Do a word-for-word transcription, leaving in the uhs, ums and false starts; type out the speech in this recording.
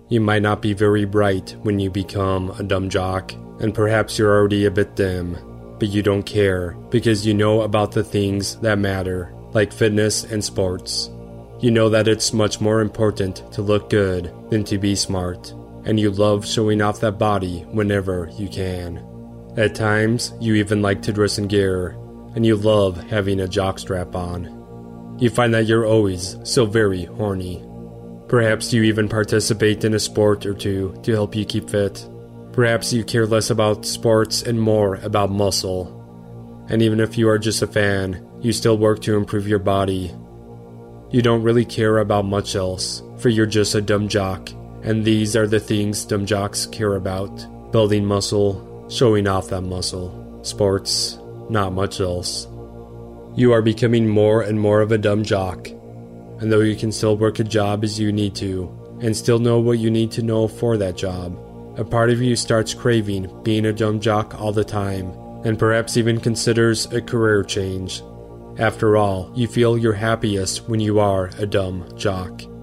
You might not be very bright when you become a dumb jock, and perhaps you're already a bit dim, but you don't care because you know about the things that matter, like fitness and sports. You know that it's much more important to look good than to be smart, and you love showing off that body whenever you can. At times, you even like to dress in gear, and you love having a jockstrap on. You find that you're always so very horny. Perhaps you even participate in a sport or two to help you keep fit. Perhaps you care less about sports and more about muscle. And even if you are just a fan, you still work to improve your body. You don't really care about much else, for you're just a dumb jock, and these are the things dumb jocks care about. Building muscle, showing off that muscle, sports, not much else. You are becoming more and more of a dumb jock, and though you can still work a job as you need to, and still know what you need to know for that job, a part of you starts craving being a dumb jock all the time, and perhaps even considers a career change. After all, you feel your happiest when you are a dumb jock.